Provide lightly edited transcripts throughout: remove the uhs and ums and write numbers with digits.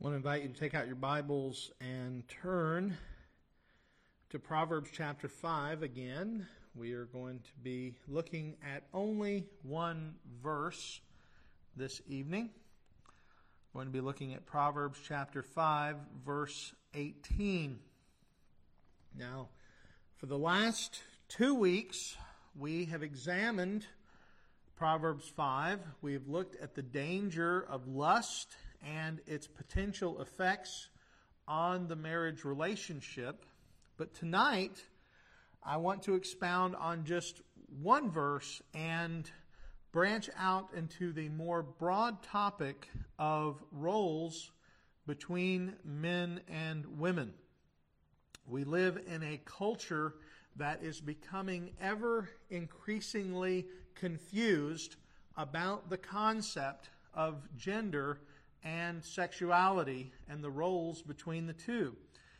I want to invite you to take out your Bibles and turn to Proverbs chapter 5 again. We are going to be looking at only one verse this evening. We're going to be looking at Proverbs chapter 5, verse 18. Now, for the last 2 weeks, we have examined Proverbs 5. We have looked at the danger of lust and its potential effects on the marriage relationship. But tonight, I want to expound on just one verse and branch out into the more broad topic of roles between men and women. We live in a culture that is becoming ever increasingly confused about the concept of gender and sexuality and the roles between the two.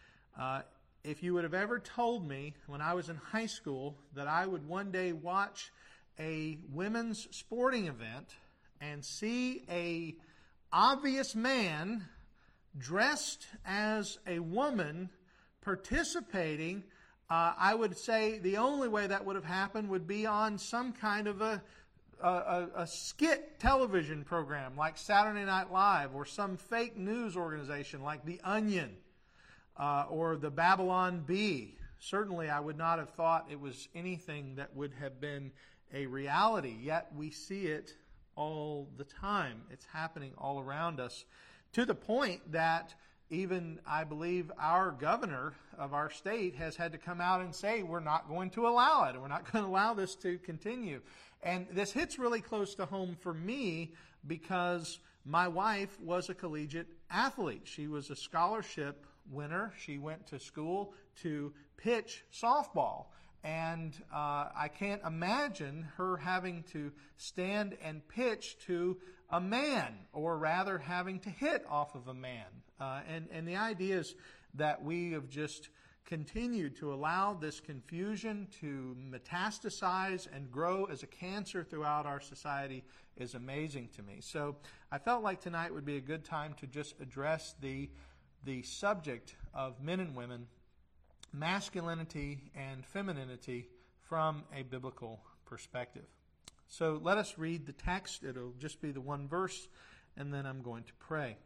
If you would have ever told me when I was in high school that I would one day watch a women's sporting event and see a obvious man dressed as a woman participating, I would say the only way that would have happened would be on some kind of a skit television program like Saturday Night Live, or some fake news organization like The Onion or the Babylon Bee. Certainly I would not have thought it was anything that would have been a reality, yet we see it all the time. It's happening all around us, to the point that even, I believe, our governor of our state has had to come out and say, we're not going to allow it. We're not going to allow this to continue. And this hits really close to home for me because my wife was a collegiate athlete. She was a scholarship winner. She went to school to pitch softball. And I can't imagine her having to stand and pitch to a man, or rather having to hit off of a man. And the idea is that we have just continued to allow this confusion to metastasize and grow as a cancer throughout our society is amazing to me. So I felt like tonight would be a good time to just address the subject of men and women, masculinity and femininity, from a biblical perspective. So let us read the text. It'll just be the one verse, and then I'm going to pray.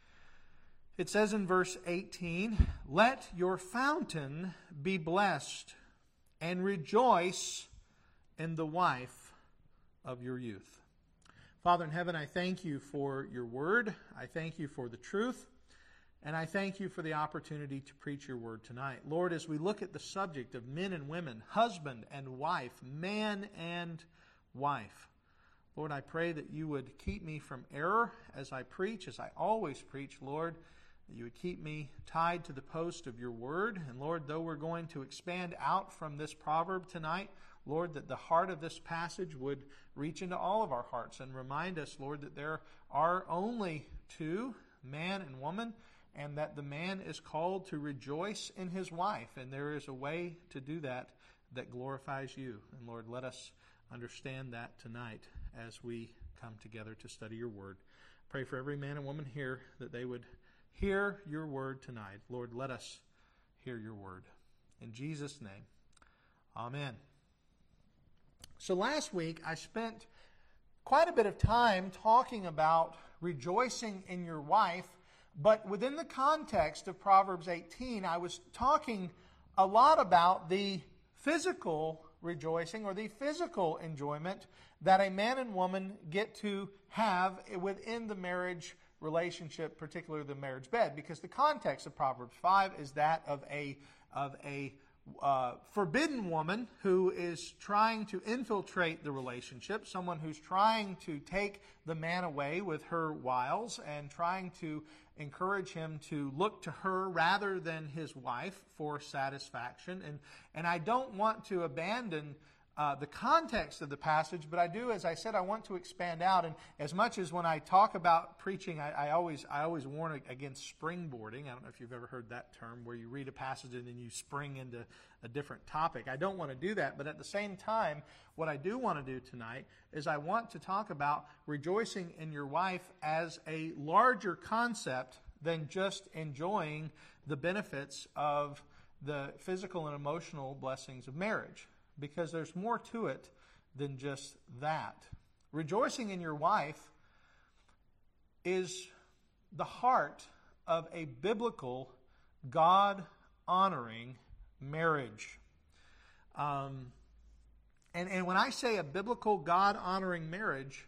It says in verse 18, "Let your fountain be blessed, and rejoice in the wife of your youth." Father in heaven, I thank you for your word. I thank you for the truth. And I thank you for the opportunity to preach your word tonight. Lord, as we look at the subject of men and women, husband and wife, man and wife, Lord, I pray that you would keep me from error as I preach, as I always preach, Lord, that you would keep me tied to the post of your word. And Lord, though we're going to expand out from this proverb tonight, Lord, that the heart of this passage would reach into all of our hearts and remind us, Lord, that there are only two, man and woman, and that the man is called to rejoice in his wife. And there is a way to do that that glorifies you. And Lord, let us understand that tonight as we come together to study your word. Pray for every man and woman here that they would hear your word tonight. Lord, let us hear your word. In Jesus' name, amen. So last week I spent quite a bit of time talking about rejoicing in your wife. But within the context of Proverbs 18, I was talking a lot about the physical rejoicing, or the physical enjoyment that a man and woman get to have within the marriage relationship, particularly the marriage bed. Because the context of Proverbs 5 is that of a forbidden woman who is trying to infiltrate the relationship, someone who's trying to take the man away with her wiles and trying to encourage him to look to her rather than his wife for satisfaction. And I don't want to abandon the context of the passage, but I do, as I said, I want to expand out. And as much as when I talk about preaching, I always warn against springboarding. I don't know if you've ever heard that term, where you read a passage and then you spring into a different topic. I don't want to do that, but at the same time, what I do want to do tonight is I want to talk about rejoicing in your wife as a larger concept than just enjoying the benefits of the physical and emotional blessings of marriage, because there's more to it than just that. Rejoicing in your wife is the heart of a biblical, God-honoring marriage. And when I say a biblical, God-honoring marriage,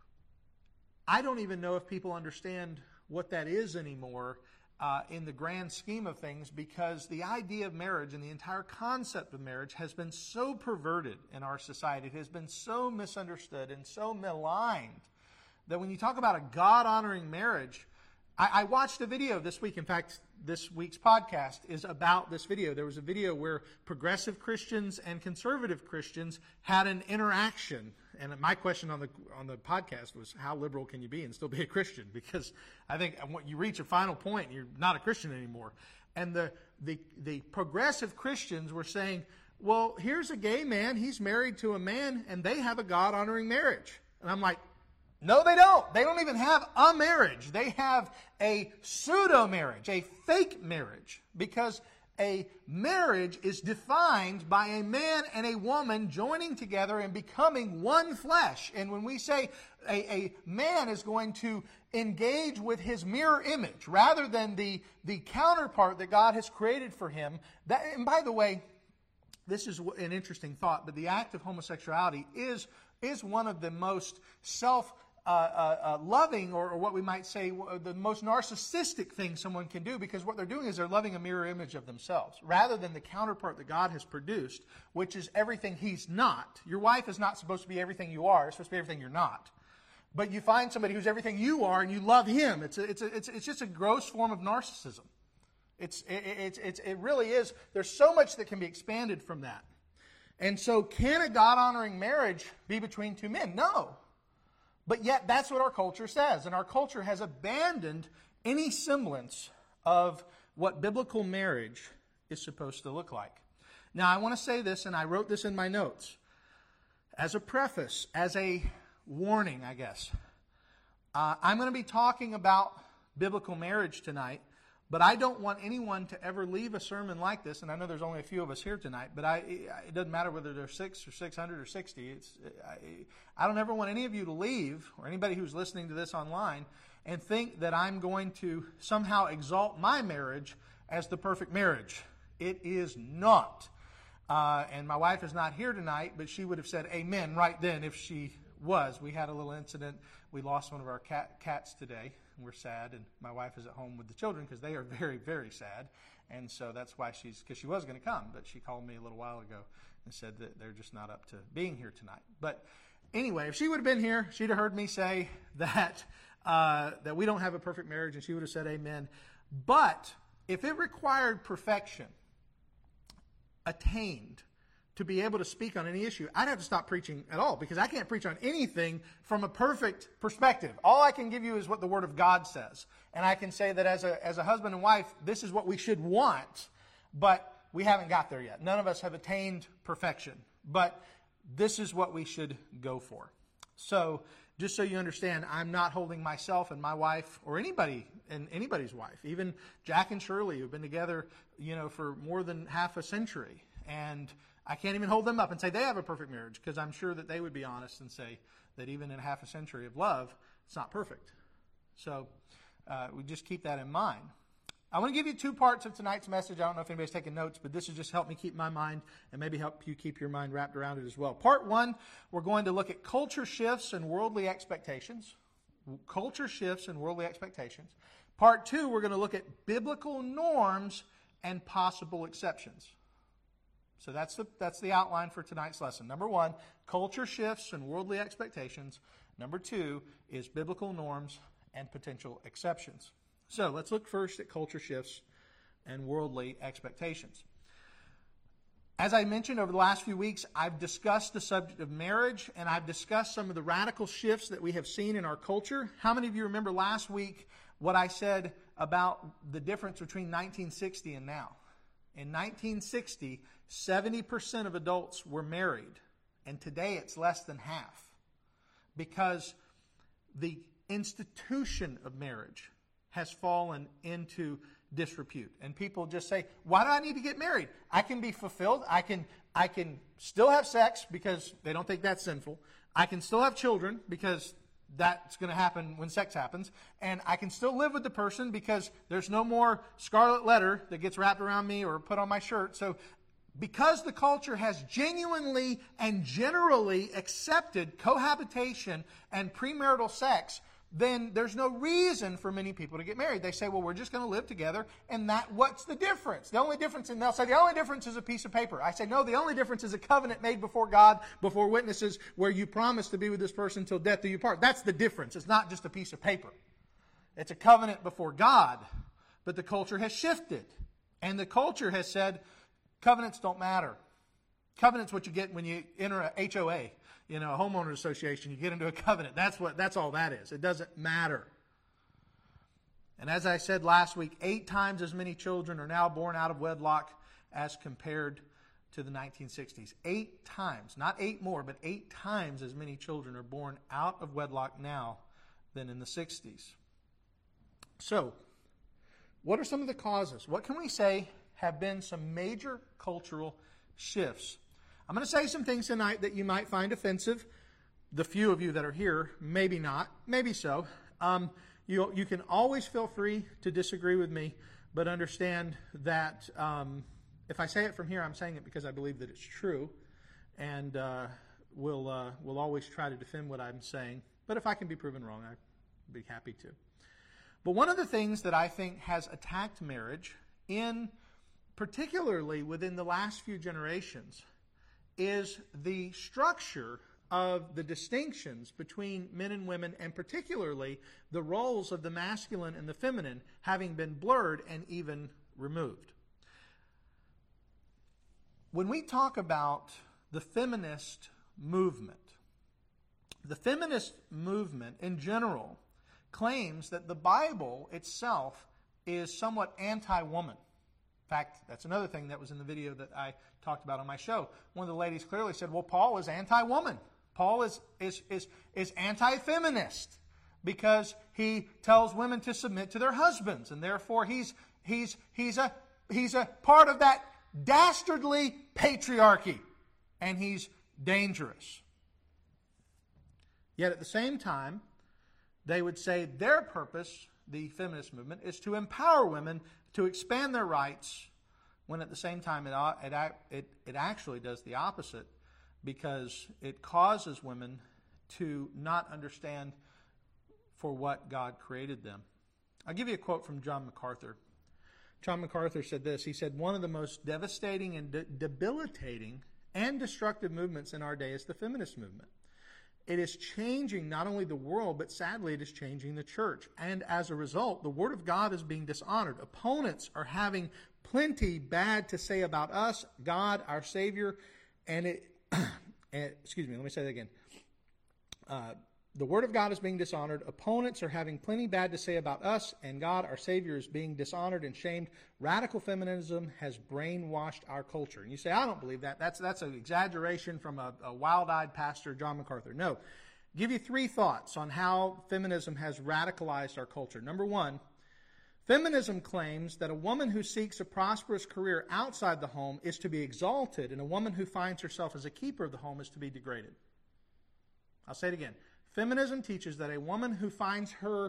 I don't even know if people understand what that is anymore in the grand scheme of things, because the idea of marriage and the entire concept of marriage has been so perverted in our society. It has been so misunderstood and so maligned that when you talk about a God-honoring marriage, I watched a video this week. In fact, this week's podcast is about this video. There was a video where progressive Christians and conservative Christians had an interaction. And my question on the podcast was, how liberal can you be and still be a Christian? Because I think you reach a final point, you're not a Christian anymore. And the progressive Christians were saying, well, here's a gay man, he's married to a man, and they have a God-honoring marriage. And I'm like, no, they don't. They don't even have a marriage. They have a pseudo-marriage, a fake marriage, because a marriage is defined by a man and a woman joining together and becoming one flesh. And when we say a man is going to engage with his mirror image rather than the counterpart that God has created for him, and by the way, this is an interesting thought, but the act of homosexuality is one of the most loving, or what we might say, the most narcissistic thing someone can do, because what they're doing is they're loving a mirror image of themselves, rather than the counterpart that God has produced, which is everything he's not. Your wife is not supposed to be everything you are. It's supposed to be everything you're not. But you find somebody who's everything you are, and you love him. It's just a gross form of narcissism. It really is. There's so much that can be expanded from that. And so, can a God-honoring marriage be between two men? No. But yet, that's what our culture says. And our culture has abandoned any semblance of what biblical marriage is supposed to look like. Now, I want to say this, and I wrote this in my notes. As a preface, as a warning, I guess. I'm going to be talking about biblical marriage tonight, but I don't want anyone to ever leave a sermon like this, and I know there's only a few of us here tonight, but it doesn't matter whether there's 6 or 600 or 60. I don't ever want any of you to leave, or anybody who's listening to this online, and think that I'm going to somehow exalt my marriage as the perfect marriage. It is not. And my wife is not here tonight, but she would have said amen right then if she was. We had a little incident. We lost one of our cats today. We're sad, and my wife is at home with the children because they are very, very sad. And so that's why because she was going to come, but she called me a little while ago and said that they're just not up to being here tonight. But anyway, if she would have been here, she'd have heard me say that we don't have a perfect marriage, and she would have said amen. But if it required perfection attained to be able to speak on any issue, I'd have to stop preaching at all, because I can't preach on anything from a perfect perspective. All I can give you is what the Word of God says. And I can say that as a husband and wife, this is what we should want, but we haven't got there yet. None of us have attained perfection, but this is what we should go for. So, just so you understand, I'm not holding myself and my wife, or anybody and anybody's wife, even Jack and Shirley, who've been together, for more than half a century, and I can't even hold them up and say they have a perfect marriage, because I'm sure that they would be honest and say that even in half a century of love, it's not perfect. So we just keep that in mind. I want to give you 2 parts of tonight's message. I don't know if anybody's taking notes, but this has just helped me keep my mind and maybe help you keep your mind wrapped around it as well. Part 1, we're going to look at culture shifts and worldly expectations. Culture shifts and worldly expectations. Part 2, we're going to look at biblical norms and possible exceptions. So that's the outline for tonight's lesson. Number 1, culture shifts and worldly expectations. Number 2 is biblical norms and potential exceptions. So let's look first at culture shifts and worldly expectations. As I mentioned over the last few weeks, I've discussed the subject of marriage, and I've discussed some of the radical shifts that we have seen in our culture. How many of you remember last week what I said about the difference between 1960 and now? In 1960, 70% of adults were married, and today it's less than half, because the institution of marriage has fallen into disrepute. And people just say, why do I need to get married? I can be fulfilled. I can still have sex because they don't think that's sinful. I can still have children because that's going to happen when sex happens. And I can still live with the person because there's no more scarlet letter that gets wrapped around me or put on my shirt. So because the culture has genuinely and generally accepted cohabitation and premarital sex, then there's no reason for many people to get married. They say, well, we're just going to live together, and what's the difference? The only difference, and they'll say, the only difference is a piece of paper. I say, no, the only difference is a covenant made before God, before witnesses, where you promise to be with this person until death do you part. That's the difference. It's not just a piece of paper. It's a covenant before God, but the culture has shifted, and the culture has said, covenants don't matter. Covenant's what you get when you enter a HOA. A homeowners association, you get into a covenant. That's all that is. It doesn't matter. And as I said last week, 8 times as many children are now born out of wedlock as compared to the 1960s. 8 times, not 8 more, but 8 times as many children are born out of wedlock now than in the 60s. So, what are some of the causes? What can we say have been some major cultural shifts? I'm going to say some things tonight that you might find offensive. The few of you that are here, maybe not, maybe so. You can always feel free to disagree with me, but understand that if I say it from here, I'm saying it because I believe that it's true, and we'll always try to defend what I'm saying. But if I can be proven wrong, I'd be happy to. But one of the things that I think has attacked marriage, particularly within the last few generations, is the structure of the distinctions between men and women, and particularly the roles of the masculine and the feminine having been blurred and even removed. When we talk about the feminist movement in general claims that the Bible itself is somewhat anti-woman. In fact, that's another thing that was in the video that I talked about on my show. One of the ladies clearly said, well, Paul is anti-woman. Paul is anti-feminist because he tells women to submit to their husbands, and therefore he's a part of that dastardly patriarchy, and he's dangerous. Yet at the same time, they would say their purpose, the feminist movement, is to empower women to expand their rights, when at the same time it actually does the opposite, because it causes women to not understand for what God created them. I'll give you a quote from John MacArthur. John MacArthur said this. He said, one of the most devastating and debilitating and destructive movements in our day is the feminist movement. It is changing not only the world, but sadly it is changing the church. And as a result, the Word of God is being dishonored. Opponents are having plenty bad to say about us, God, our Savior, excuse me, let me say that again. The Word of God is being dishonored. Opponents are having plenty bad to say about us, and God, our Savior, is being dishonored and shamed. Radical feminism has brainwashed our culture. And you say, I don't believe that. That's an exaggeration from a wild-eyed pastor, John MacArthur. No. I'll give you 3 thoughts on how feminism has radicalized our culture. Number 1, feminism claims that a woman who seeks a prosperous career outside the home is to be exalted, and a woman who finds herself as a keeper of the home is to be degraded. I'll say it again. Feminism teaches that a woman who finds her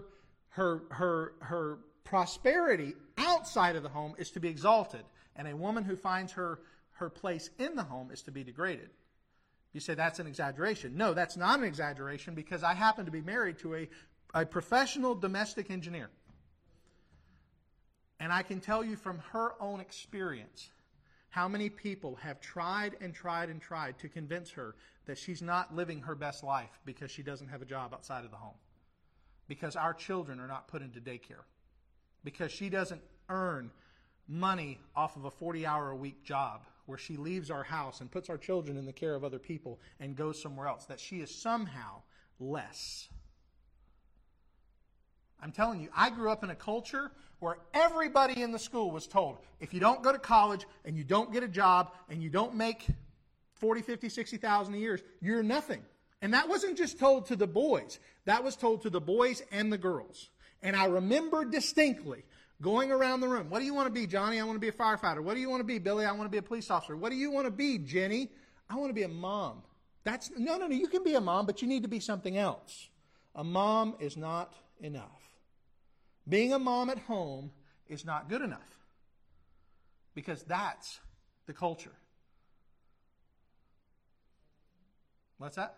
prosperity outside of the home is to be exalted, and a woman who finds her place in the home is to be degraded. You say that's an exaggeration. No, that's not an exaggeration, because I happen to be married to a professional domestic engineer. And I can tell you from her own experience how many people have tried and tried and tried to convince her that she's not living her best life because she doesn't have a job outside of the home, because our children are not put into daycare, because she doesn't earn money off of a 40-hour-a-week job where she leaves our house and puts our children in the care of other people and goes somewhere else, that she is somehow less. I'm telling you, I grew up in a culture where everybody in the school was told, if you don't go to college and you don't get a job and you don't make 40, 50, 60,000 a year, you're nothing. And that wasn't just told to the boys. That was told to the boys and the girls. And I remember distinctly going around the room. What do you want to be, Johnny? I want to be a firefighter. What do you want to be, Billy? I want to be a police officer. What do you want to be, Jenny? I want to be a mom. No, you can be a mom, but you need to be something else. A mom is not enough. Being a mom at home is not good enough. Because that's the culture. What's that?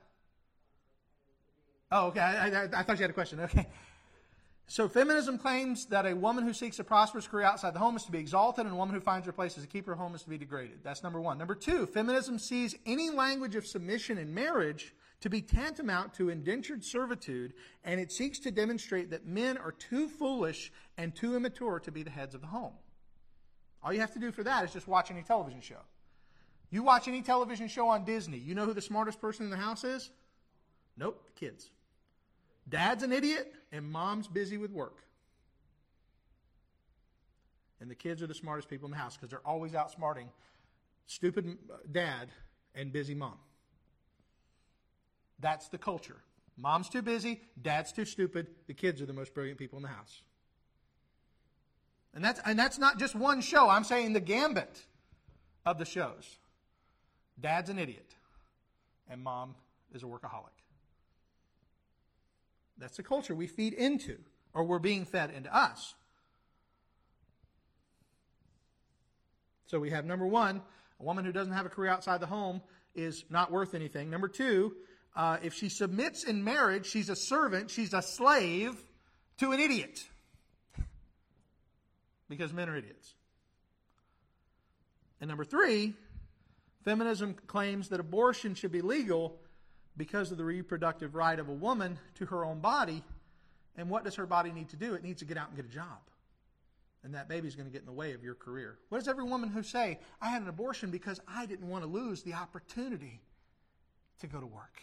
Oh, okay. I thought you had a question. Okay. So feminism claims that a woman who seeks a prosperous career outside the home is to be exalted, and a woman who finds her place as a keeper of home is to be degraded. That's number one. Number two, feminism sees any language of submission in marriage to be tantamount to indentured servitude, and it seeks to demonstrate that men are too foolish and too immature to be the heads of the home. All you have to do for that is just watch any television show. You watch any television show on Disney, you know who the smartest person in the house is? Nope, the kids. Dad's an idiot, and mom's busy with work. And the kids are the smartest people in the house because they're always outsmarting stupid dad and busy mom. That's the culture. Mom's too busy, dad's too stupid, the kids are the most brilliant people in the house. And that's not just one show. I'm saying the gambit of the shows. Dad's an idiot, and mom is a workaholic. That's the culture we feed into, or we're being fed into us. So we have number one, a woman who doesn't have a career outside the home is not worth anything. Number two, if she submits in marriage, she's a servant, she's a slave to an idiot. Because men are idiots. And number three, feminism claims that abortion should be legal because of the reproductive right of a woman to her own body. And what does her body need to do? It needs to get out and get a job. And that baby's going to get in the way of your career. What does every woman who say, I had an abortion because I didn't want to lose the opportunity to go to work?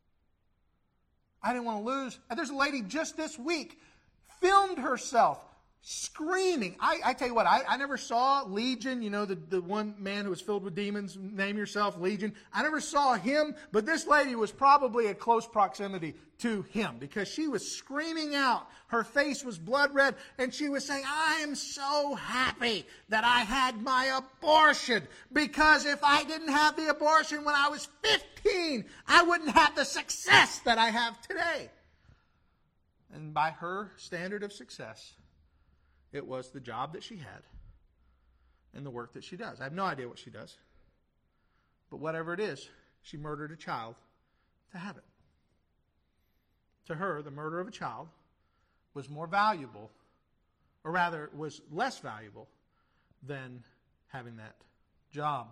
I didn't want to lose. There's a lady just this week filmed herself screaming. I tell you what, I never saw Legion, you know, the one man who was filled with demons, name yourself Legion. I never saw him, but this lady was probably at close proximity to him because she was screaming out. Her face was blood red, and she was saying, I am so happy that I had my abortion because if I didn't have the abortion when I was 15, I wouldn't have the success that I have today. And by her standard of success, it was the job that she had and the work that she does. I have no idea what she does. But whatever it is, she murdered a child to have it. To her, the murder of a child was more valuable, or rather was less valuable than having that job.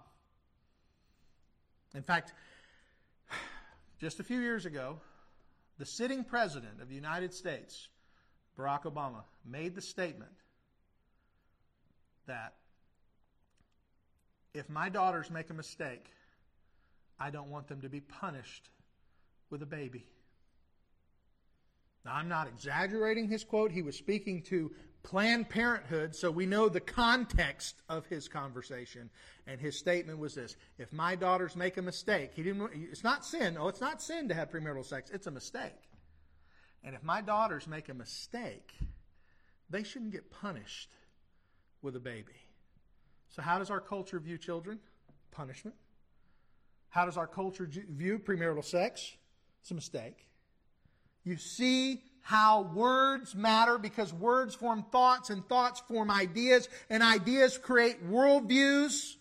In fact, just a few years ago, the sitting president of the United States, Barack Obama, made the statement that if my daughters make a mistake, I don't want them to be punished with a baby. Now, I'm not exaggerating his quote. He was speaking to Planned Parenthood, so we know the context of his conversation. And his statement was this: if my daughters make a mistake, it's not sin. Oh, it's not sin to have premarital sex. It's a mistake. And if my daughters make a mistake, they shouldn't get punished with a baby. So how does our culture view children? Punishment. How does our culture view premarital sex? It's a mistake. You see how words matter because words form thoughts and thoughts form ideas and ideas create worldviews.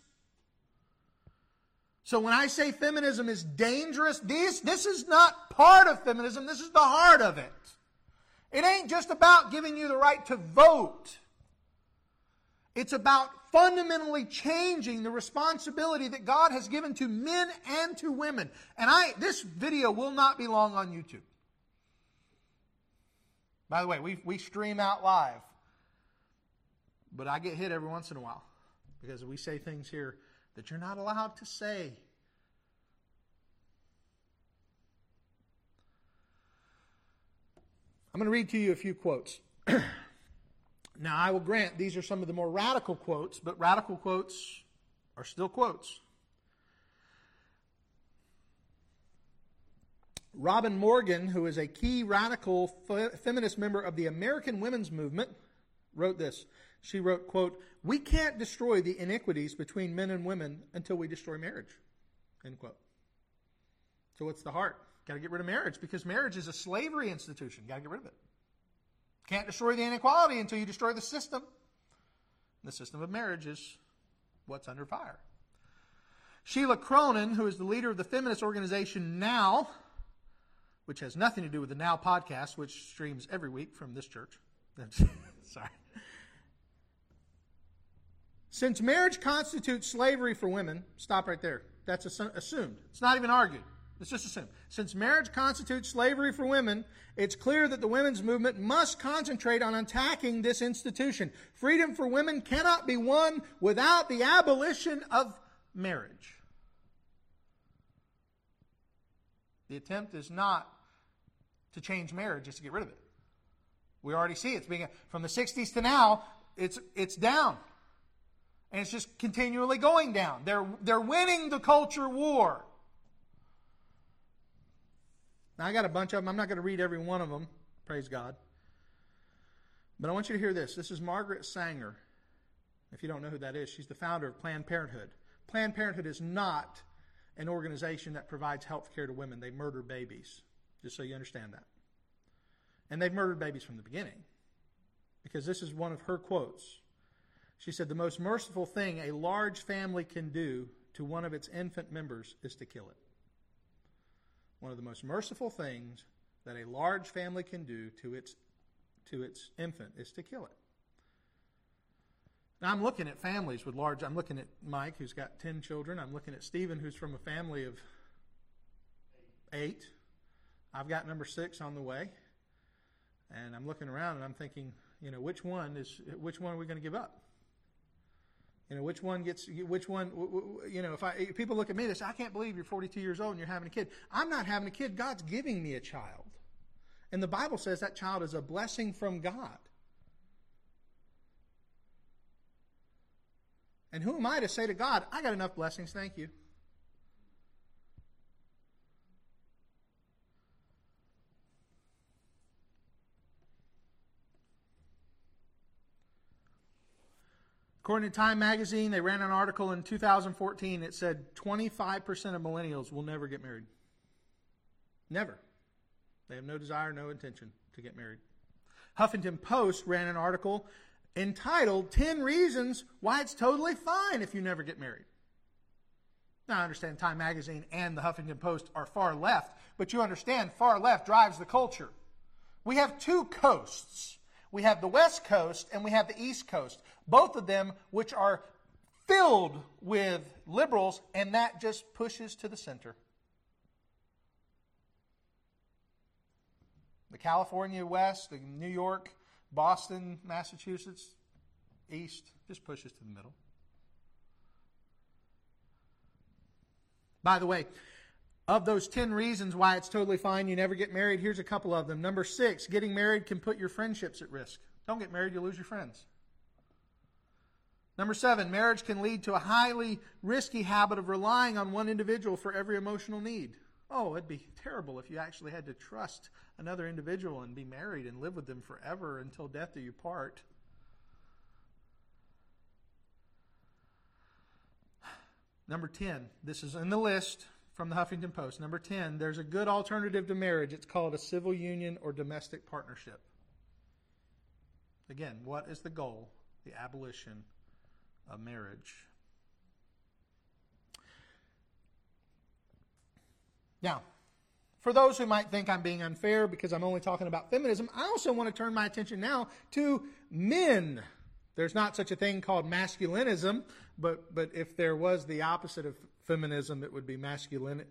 So when I say feminism is dangerous, this is not part of feminism. This is the heart of it. It ain't just about giving you the right to vote. It's about fundamentally changing the responsibility that God has given to men and to women. And this video will not be long on YouTube. By the way, we stream out live. But I get hit every once in a while because we say things here that you're not allowed to say. I'm going to read to you a few quotes. Now, I will grant these are some of the more radical quotes, but radical quotes are still quotes. Robin Morgan, who is a key radical feminist member of the American Women's Movement, wrote this. She wrote, quote, "We can't destroy the iniquities between men and women until we destroy marriage," end quote. So what's the heart? Got to get rid of marriage, because marriage is a slavery institution. Got to get rid of it. Can't destroy the inequality until you destroy the system. The system of marriage is what's under fire. Sheila Cronin, who is the leader of the feminist organization Now, which has nothing to do with the Now podcast, which streams every week from this church. Sorry. Since marriage constitutes slavery for women, stop right there. That's assumed. It's not even argued. It's just assumed. Since marriage constitutes slavery for women, it's clear that the women's movement must concentrate on attacking this institution. Freedom for women cannot be won without the abolition of marriage. The attempt is not to change marriage, it's to get rid of it. We already see it's being, from the 60s to now, it's down. And it's just continually going down. They're winning the culture war. Now, I got a bunch of them. I'm not going to read every one of them. Praise God. But I want you to hear this. This is Margaret Sanger. If you don't know who that is, she's the founder of Planned Parenthood. Planned Parenthood is not an organization that provides health care to women. They murder babies, just so you understand that. And they've murdered babies from the beginning. Because this is one of her quotes. She said, "The most merciful thing a large family can do to one of its infant members is to kill it." One of the most merciful things that a large family can do to its infant is to kill it. Now, I'm looking at families with large... I'm looking at Mike, who's got 10 children. I'm looking at Stephen, who's from a family of 8. I've got number 6 on the way. And I'm looking around and I'm thinking, which one are we going to give up? Which one, if people look at me, they say, "I can't believe you're 42 years old and you're having a kid." I'm not having a kid. God's giving me a child. And the Bible says that child is a blessing from God. And who am I to say to God, "I got enough blessings, thank you"? According to Time magazine, they ran an article in 2014. It said 25% of millennials will never get married. Never. They have no desire, no intention to get married. Huffington Post ran an article entitled 10 Reasons Why It's Totally Fine If You Never Get Married. Now, I understand Time magazine and the Huffington Post are far left, but you understand far left drives the culture. We have 2 coasts. We have the West Coast and we have the East Coast, both of them which are filled with liberals, and that just pushes to the center. The California West, the New York, Boston, Massachusetts, East, just pushes to the middle. By the way, of those 10 reasons why it's totally fine you never get married, here's a couple of them. Number 6, getting married can put your friendships at risk. Don't get married, you'll lose your friends. Number 7, marriage can lead to a highly risky habit of relying on one individual for every emotional need. Oh, it'd be terrible if you actually had to trust another individual and be married and live with them forever until death do you part. Number 10, this is in the list from the Huffington Post. Number 10, there's a good alternative to marriage. It's called a civil union or domestic partnership. Again, what is the goal? The abolition of marriage. Now, for those who might think I'm being unfair because I'm only talking about feminism, I also want to turn my attention now to men. There's not such a thing called masculinism, but if there was the opposite of feminism, it would be masculinism.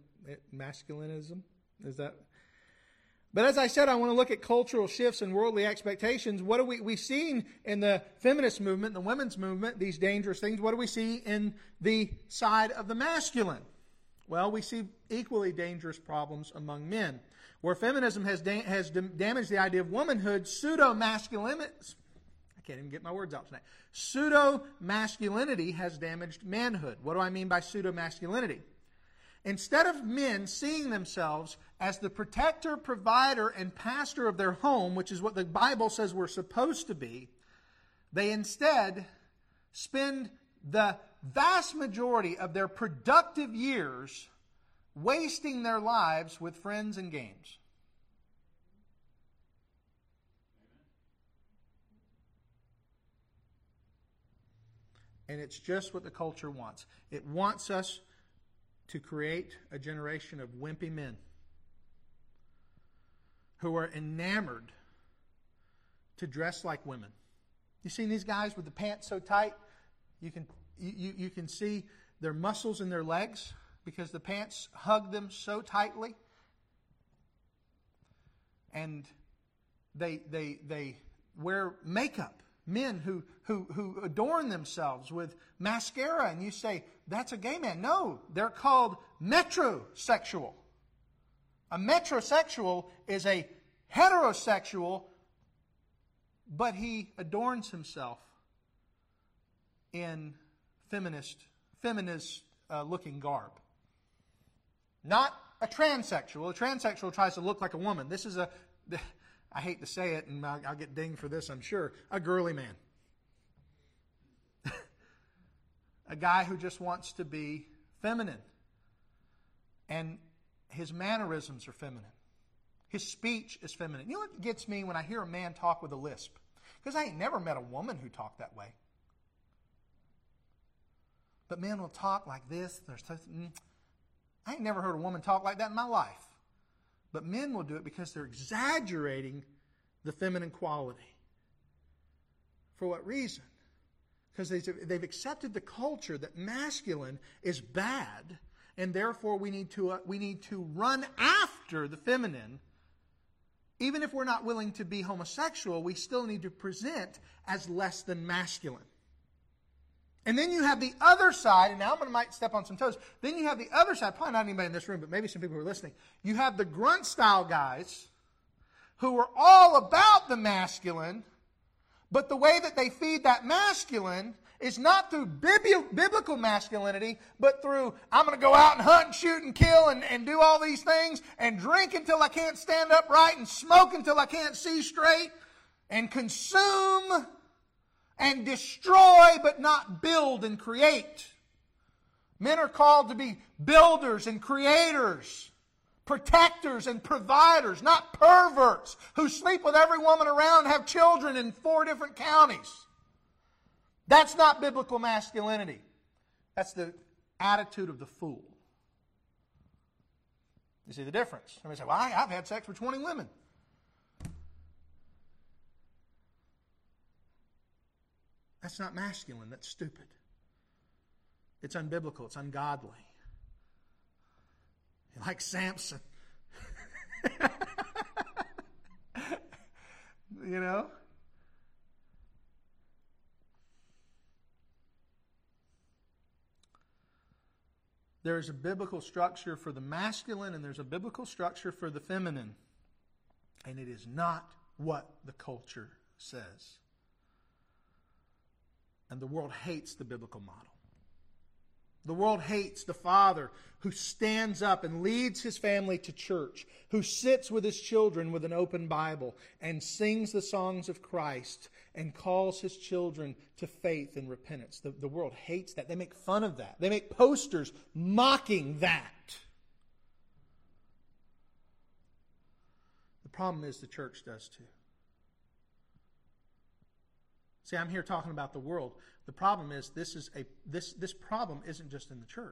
Is that? But as I said, I want to look at cultural shifts and worldly expectations. What do we've seen in the feminist movement, the women's movement, these dangerous things? What do we see in the side of the masculine? Well, we see equally dangerous problems among men. Where feminism has damaged the idea of womanhood, pseudo-masculinity, I can't even get my words out tonight. Pseudo-masculinity has damaged manhood. What do I mean by pseudo-masculinity? Instead of men seeing themselves as the protector, provider, and pastor of their home, which is what the Bible says we're supposed to be, they instead spend the vast majority of their productive years wasting their lives with friends and games. And it's just what the culture wants. It wants us to create a generation of wimpy men who are enamored to dress like women. You seen these guys with the pants so tight? You can see their muscles in their legs because the pants hug them so tightly. And they wear makeup. Men who adorn themselves with mascara, and you say, that's a gay man. No, they're called metrosexual. A metrosexual is a heterosexual, but he adorns himself in feminist looking garb. Not a transsexual. A transsexual tries to look like a woman. This is I hate to say it, and I'll get dinged for this, I'm sure, a girly man. A guy who just wants to be feminine. And his mannerisms are feminine. His speech is feminine. You know what gets me when I hear a man talk with a lisp? Because I ain't never met a woman who talked that way. But men will talk like this. I ain't never heard a woman talk like that in my life. But men will do it because they're exaggerating the feminine quality. For what reason? Because they've accepted the culture that masculine is bad, and therefore we need to run after the feminine. Even if we're not willing to be homosexual, we still need to present as less than masculine. And then you have the other side, and now I might step on some toes. Then you have the other side, probably not anybody in this room, but maybe some people who are listening. You have the grunt style guys who are all about the masculine, but the way that they feed that masculine is not through biblical masculinity, but through, I'm going to go out and hunt and shoot and kill and do all these things and drink until I can't stand upright and smoke until I can't see straight and consume and destroy, but not build and create. Men are called to be builders and creators, protectors and providers, not perverts who sleep with every woman around and have children in 4 different counties. That's not biblical masculinity. That's the attitude of the fool. You see the difference? Somebody say, well, I've had sex with 20 women. That's not masculine. That's stupid. It's unbiblical. It's ungodly. Like Samson. You know? There's a biblical structure for the masculine and there's a biblical structure for the feminine. And it is not what the culture says. And the world hates the biblical model. The world hates the father who stands up and leads his family to church, who sits with his children with an open Bible and sings the songs of Christ and calls his children to faith and repentance. The world hates that. They make fun of that. They make posters mocking that. The problem is the church does too. See, I'm here talking about the world. The problem is this problem isn't just in the church.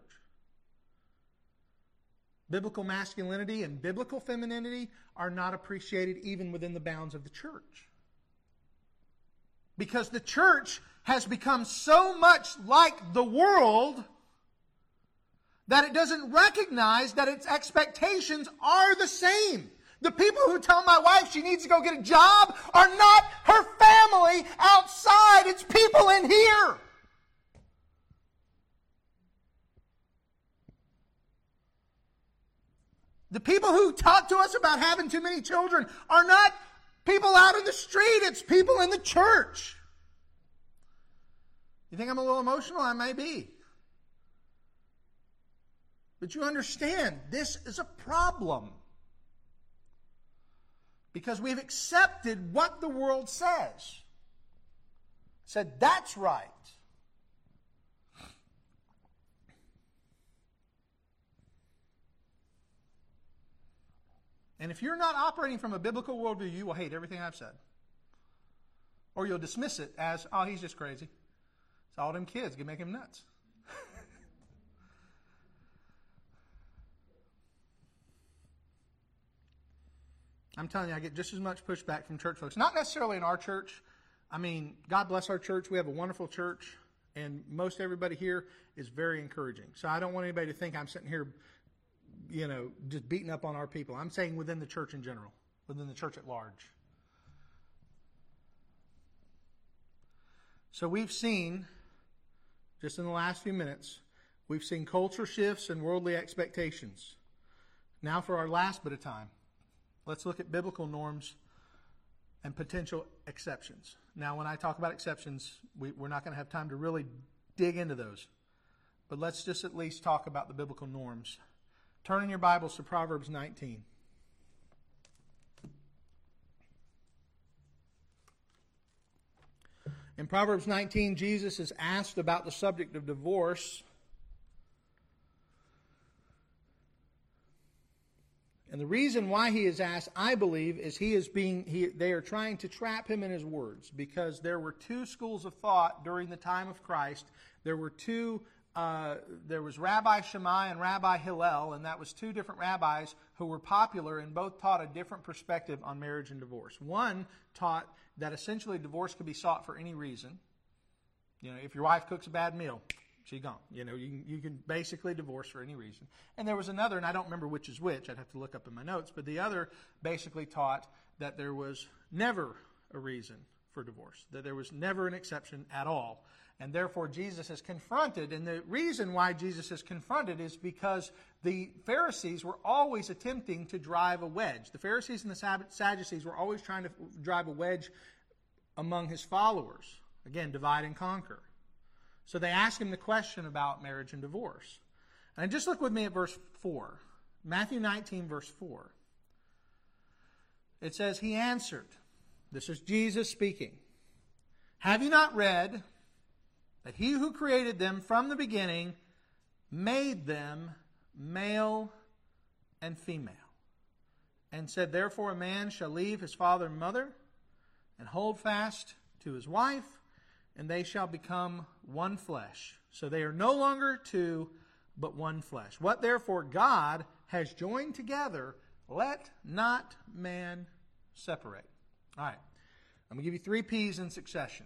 Biblical masculinity and biblical femininity are not appreciated even within the bounds of the church. Because the church has become so much like the world that it doesn't recognize that its expectations are the same. The people who tell my wife she needs to go get a job are not her family outside. It's people in here. The people who talk to us about having too many children are not people out in the street. It's people in the church. You think I'm a little emotional? I may be. But you understand, this is a problem. Because we've accepted what the world says. Said, that's right. And if you're not operating from a biblical worldview, you will hate everything I've said. Or you'll dismiss it as, oh, he's just crazy. It's all them kids can make him nuts. I'm telling you, I get just as much pushback from church folks. Not necessarily in our church. I mean, God bless our church. We have a wonderful church. And most everybody here is very encouraging. So I don't want anybody to think I'm sitting here, just beating up on our people. I'm saying within the church in general. Within the church at large. So we've seen, just in the last few minutes, we've seen culture shifts and worldly expectations. Now for our last bit of time. Let's look at biblical norms and potential exceptions. Now, when I talk about exceptions, we're not going to have time to really dig into those. But let's just at least talk about the biblical norms. Turn in your Bibles to Proverbs 19. In Proverbs 19, Jesus is asked about the subject of divorce. And the reason why he is asked, I believe, is they are trying to trap him in his words, because there were two schools of thought during the time of Christ. There was Rabbi Shammai and Rabbi Hillel, and that was two different rabbis who were popular and both taught a different perspective on marriage and divorce. One taught that essentially divorce could be sought for any reason. If your wife cooks a bad meal, she's gone. You can basically divorce for any reason. And there was another, and I don't remember which is which. I'd have to look up in my notes. But the other basically taught that there was never a reason for divorce, that there was never an exception at all. And therefore Jesus is confronted. And the reason why Jesus is confronted is because the Pharisees were always attempting to drive a wedge. The Pharisees and the Sadducees were always trying to drive a wedge among his followers. Again, divide and conquer. So they ask him the question about marriage and divorce. And just look with me at verse 4. Matthew 19, verse 4. It says, he answered, this is Jesus speaking, have you not read that he who created them from the beginning made them male and female? And said, therefore a man shall leave his father and mother and hold fast to his wife, and they shall become one flesh. So they are no longer two, but one flesh. What therefore God has joined together, let not man separate. All right. I'm going to give you 3 P's in succession.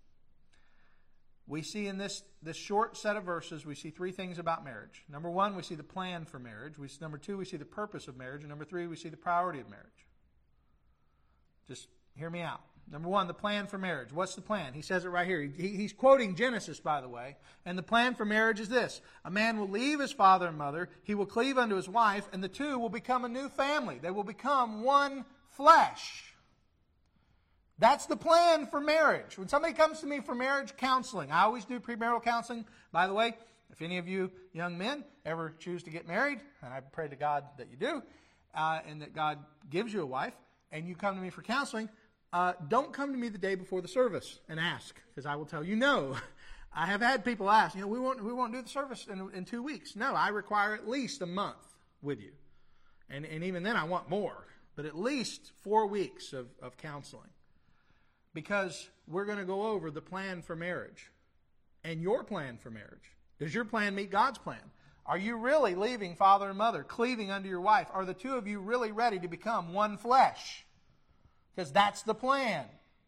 We see in this short set of verses, we see 3 things about marriage. Number 1, we see the plan for marriage. Number 2, we see the purpose of marriage. And number 3, we see the priority of marriage. Just hear me out. Number 1, the plan for marriage. What's the plan? He says it right here. He's quoting Genesis, by the way. And the plan for marriage is this. A man will leave his father and mother. He will cleave unto his wife. And the two will become a new family. They will become one flesh. That's the plan for marriage. When somebody comes to me for marriage counseling, I always do premarital counseling. By the way, if any of you young men ever choose to get married, and I pray to God that you do, and that God gives you a wife, and you come to me for counseling, don't come to me the day before the service and ask, because I will tell you no. I have had people ask, we won't do the service in 2 weeks. No, I require at least a month with you. And even then I want more, but at least 4 weeks of counseling. Because we're going to go over the plan for marriage and your plan for marriage. Does your plan meet God's plan? Are you really leaving father and mother, cleaving unto your wife? Are the two of you really ready to become one flesh? Because that's the plan.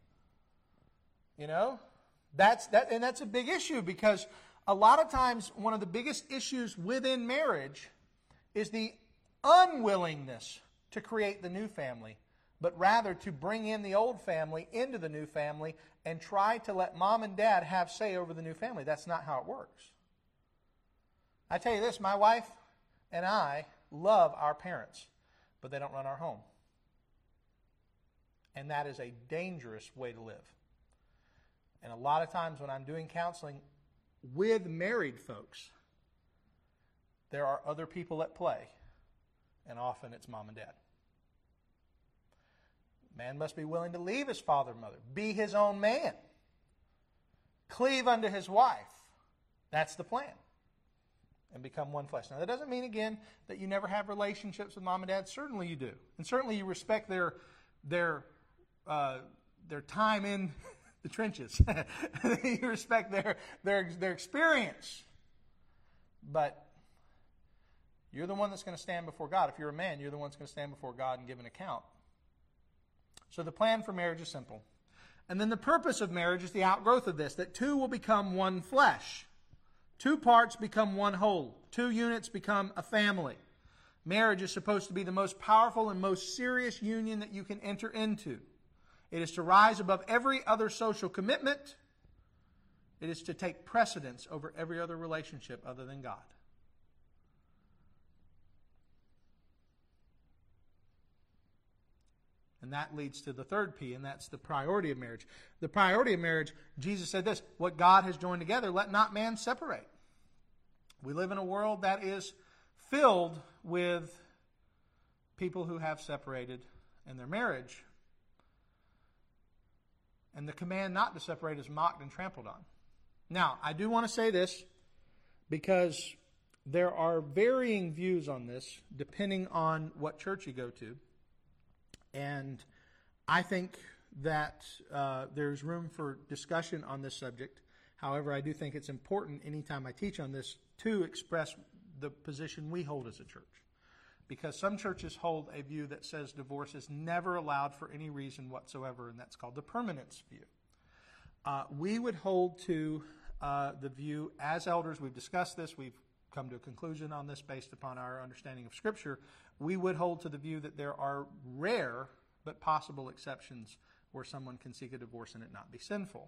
That's a big issue, because a lot of times one of the biggest issues within marriage is the unwillingness to create the new family, but rather to bring in the old family into the new family and try to let mom and dad have say over the new family. That's not how it works. I tell you this, my wife and I love our parents, but they don't run our home. And that is a dangerous way to live. And a lot of times when I'm doing counseling with married folks, there are other people at play, and often it's mom and dad. Man must be willing to leave his father and mother, be his own man, cleave unto his wife. That's the plan. And become one flesh. Now, that doesn't mean, again, that you never have relationships with mom and dad. Certainly you do. And certainly you respect their time in the trenches. You respect their experience. But you're the one that's going to stand before God. If you're a man, you're the one that's going to stand before God and give an account. So the plan for marriage is simple. And then the purpose of marriage is the outgrowth of this, that two will become one flesh. Two parts become one whole. Two units become a family. Marriage is supposed to be the most powerful and most serious union that you can enter into. It is to rise above every other social commitment. It is to take precedence over every other relationship other than God. And that leads to the third P, and that's the priority of marriage. The priority of marriage, Jesus said this, what God has joined together, let not man separate. We live in a world that is filled with people who have separated in their marriage. And the command not to separate is mocked and trampled on. Now, I do want to say this because there are varying views on this depending on what church you go to. And I think that there's room for discussion on this subject. However, I do think it's important anytime I teach on this to express the position we hold as a church. Because some churches hold a view that says divorce is never allowed for any reason whatsoever, and that's called the permanence view. We would hold to the view, as elders, we've discussed this, we've come to a conclusion on this based upon our understanding of Scripture. We would hold to the view that there are rare but possible exceptions where someone can seek a divorce and it not be sinful.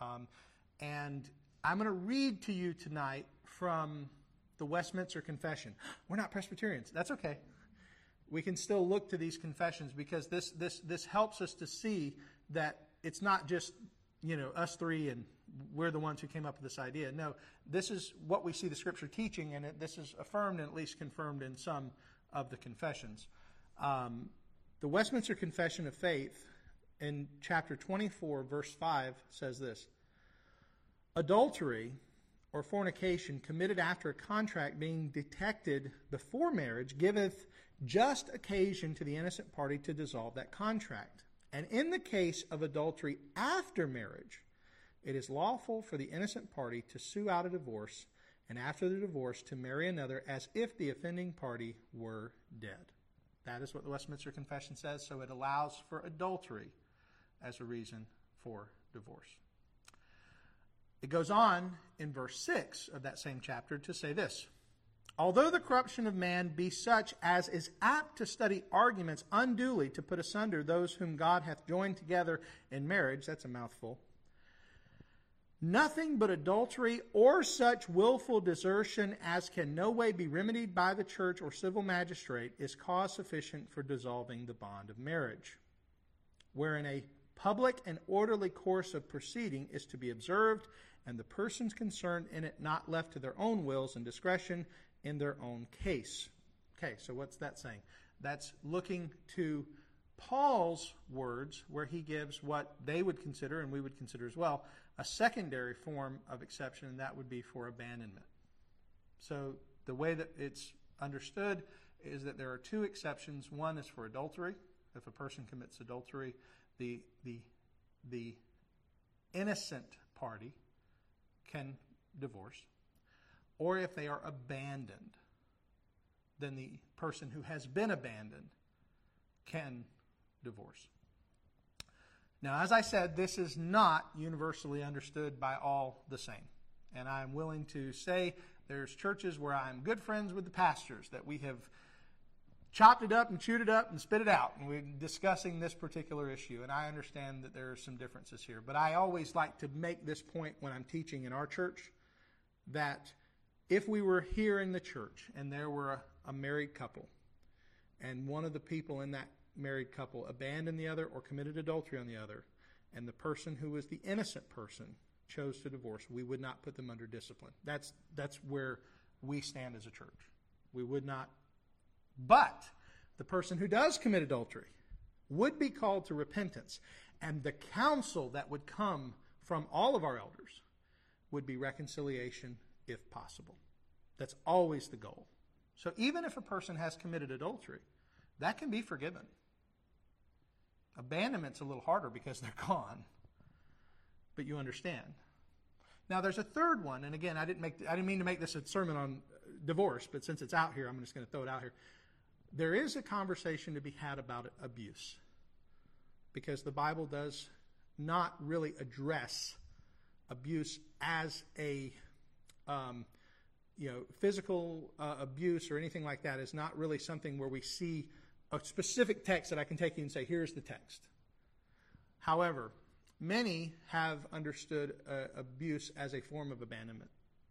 And I'm going to read to you tonight from the Westminster Confession. We're not Presbyterians. That's okay. We can still look to these confessions because this helps us to see that it's not just, us three and we're the ones who came up with this idea. No, this is what we see the Scripture teaching, and this is affirmed and at least confirmed in some of the confessions. The Westminster Confession of Faith in chapter 24, verse 5 says this: adultery or fornication committed after a contract being detected before marriage giveth just occasion to the innocent party to dissolve that contract. And in the case of adultery after marriage, it is lawful for the innocent party to sue out a divorce, and after the divorce to marry another as if the offending party were dead. That is what the Westminster Confession says, so it allows for adultery as a reason for divorce. It goes on in verse 6 of that same chapter to say this: although the corruption of man be such as is apt to study arguments unduly to put asunder those whom God hath joined together in marriage, that's a mouthful, nothing but adultery or such willful desertion as can no way be remedied by the church or civil magistrate is cause sufficient for dissolving the bond of marriage, wherein a public and orderly course of proceeding is to be observed, and the persons concerned in it not left to their own wills and discretion in their own case. Okay, so what's that saying? That's looking to Paul's words where he gives what they would consider, and we would consider as well, a secondary form of exception, and that would be for abandonment. So the way that it's understood is that there are two exceptions. One is for adultery. If a person commits adultery, the innocent party can divorce. Or if they are abandoned, then the person who has been abandoned can divorce. Now, as I said, this is not universally understood by all the same. And I'm willing to say there's churches where I'm good friends with the pastors, that we have chopped it up and chewed it up and spit it out. And we're discussing this particular issue. And I understand that there are some differences here. But I always like to make this point when I'm teaching in our church, that if we were here in the church and there were a married couple, and one of the people in that married couple abandoned the other or committed adultery on the other, and the person who was the innocent person chose to divorce, we would not put them under discipline. That's where we stand as a church. We would not. But the person who does commit adultery would be called to repentance. And the counsel that would come from all of our elders would be reconciliation if possible. That's always the goal. So even if a person has committed adultery, that can be forgiven. Abandonment's a little harder because they're gone. But you understand. Now there's a third one, and again, I didn't mean to make this a sermon on divorce, but since it's out here, I'm just going to throw it out here. There is a conversation to be had about abuse, because the Bible does not really address abuse as a physical abuse or anything like that is not really something where we see a specific text that I can take you and say, here's the text. However, many have understood abuse as a form of abandonment.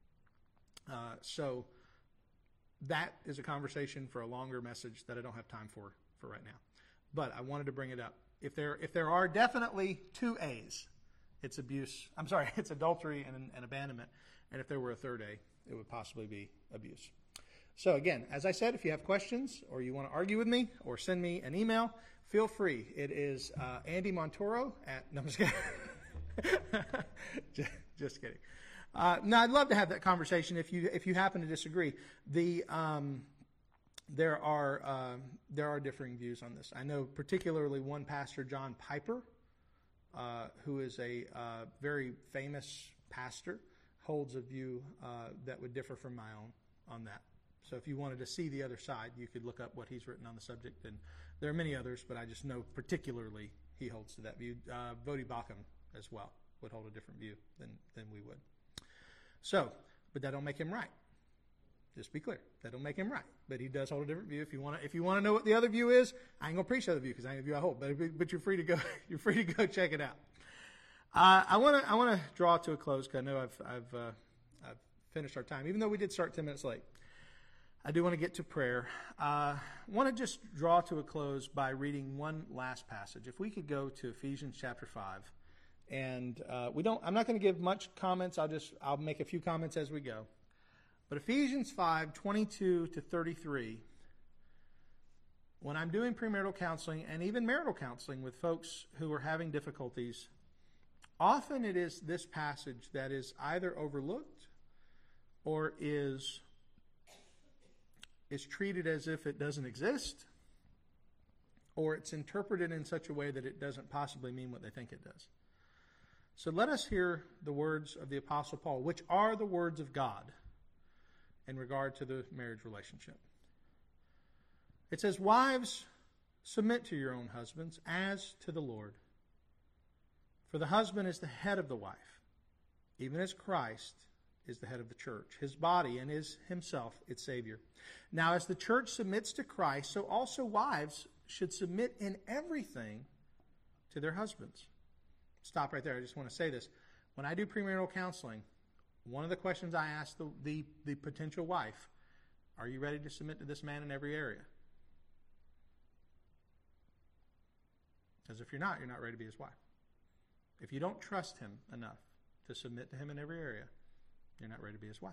So that is a conversation for a longer message that I don't have time for right now. But I wanted to bring it up. If there are definitely two A's, it's abuse. I'm sorry, it's adultery and abandonment. And if there were a third A, it would possibly be abuse. So again, as I said, if you have questions or you want to argue with me or send me an email, feel free. It is Andy Montoro at... No, I'm just kidding. just kidding. No, I'd love to have that conversation if you happen to disagree. There are differing views on this. I know particularly one pastor, John Piper, who is a very famous pastor, holds a view that would differ from my own on that. So if you wanted to see the other side, you could look up what he's written on the subject. And there are many others, but I just know particularly he holds to that view. Vodi Bakum as well would hold a different view than we would. So, but that don't make him right. Just be clear. That don't make him right. But he does hold a different view. If you want to know what the other view is, I ain't gonna preach the other view because I ain't the view I hold. But you're free to go. You're free to go check it out. I want to draw to a close because I know I've finished our time, even though we did start 10 minutes late. I do want to get to prayer. I want to just draw to a close by reading one last passage. If we could go to Ephesians chapter 5, and I'm not going to give much comments. I'll make a few comments as we go. But Ephesians 5:22 to 33. When I'm doing premarital counseling and even marital counseling with folks who are having difficulties, often it is this passage that is either overlooked or is treated as if it doesn't exist, or it's interpreted in such a way that it doesn't possibly mean what they think it does. So let us hear the words of the Apostle Paul, which are the words of God in regard to the marriage relationship. It says, "Wives, submit to your own husbands as to the Lord. For the husband is the head of the wife, even as Christ is the head of the church, his body, and is himself its Savior. Now, as the church submits to Christ, so also wives should submit in everything to their husbands." Stop right there. I just want to say this. When I do premarital counseling, one of the questions I ask the potential wife, are you ready to submit to this man in every area? Because if you're not ready to be his wife. If you don't trust him enough to submit to him in every area, you're not ready to be his wife.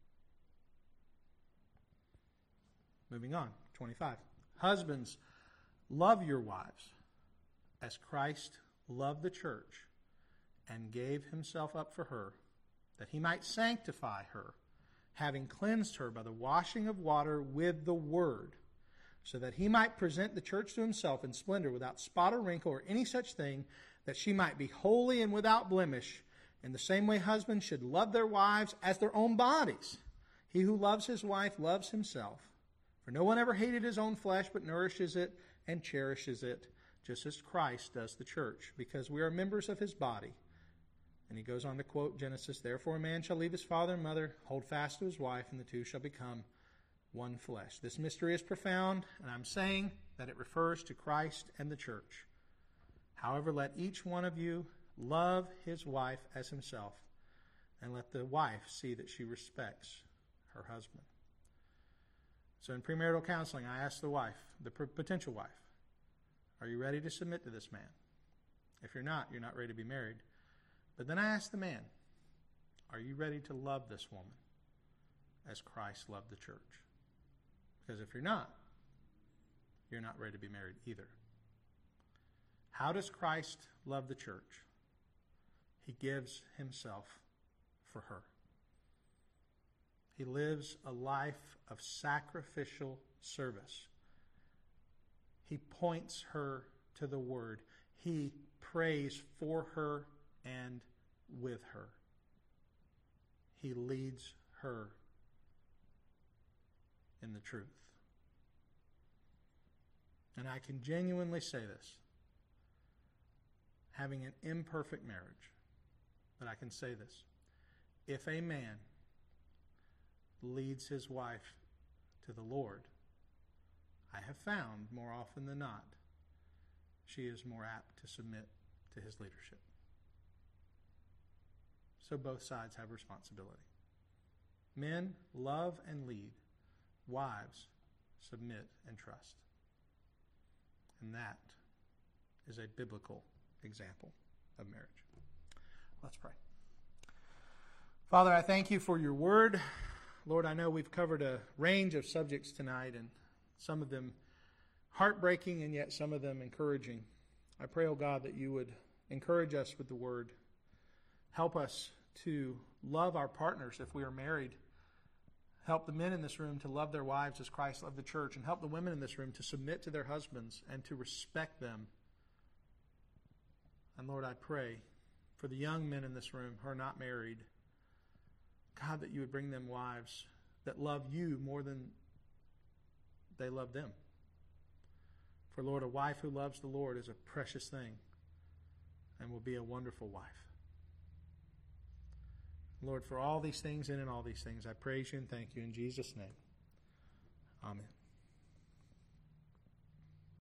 Moving on, 25. Husbands, love your wives as Christ loved the church and gave himself up for her, that he might sanctify her, having cleansed her by the washing of water with the word, so that he might present the church to himself in splendor, without spot or wrinkle or any such thing, that she might be holy and without blemish. In the same way, husbands should love their wives as their own bodies. He who loves his wife loves himself. For no one ever hated his own flesh, but nourishes it and cherishes it, just as Christ does the church, because we are members of his body. And he goes on to quote Genesis, "Therefore a man shall leave his father and mother, hold fast to his wife, and the two shall become one flesh." This mystery is profound, and I'm saying that it refers to Christ and the church. However, let each one of you love his wife as himself, and let the wife see that she respects her husband. So in premarital counseling, I ask the wife, the potential wife, are you ready to submit to this man? If you're not ready to be married. But then I ask the man, are you ready to love this woman as Christ loved the church? Because if you're not ready to be married either. How does Christ love the church? He gives himself for her. He lives a life of sacrificial service. He points her to the Word. He prays for her and with her. He leads her in the truth. And I can genuinely say this, having an imperfect marriage, but I can say this. If a man leads his wife to the Lord, I have found more often than not, she is more apt to submit to his leadership. So both sides have responsibility. Men, love and lead. Wives, submit and trust. And that is a biblical example of marriage. Let's pray. Father, I thank you for your word. Lord, I know we've covered a range of subjects tonight, and some of them heartbreaking and yet some of them encouraging. I pray, oh God, that you would encourage us with the word. Help us to love our partners if we are married. Help the men in this room to love their wives as Christ loved the church, and help the women in this room to submit to their husbands and to respect them. And Lord, I pray for the young men in this room who are not married, God, that you would bring them wives that love you more than they love them. For Lord, a wife who loves the Lord is a precious thing and will be a wonderful wife. Lord, for all these things and in all these things, I praise you and thank you in Jesus' name. Amen.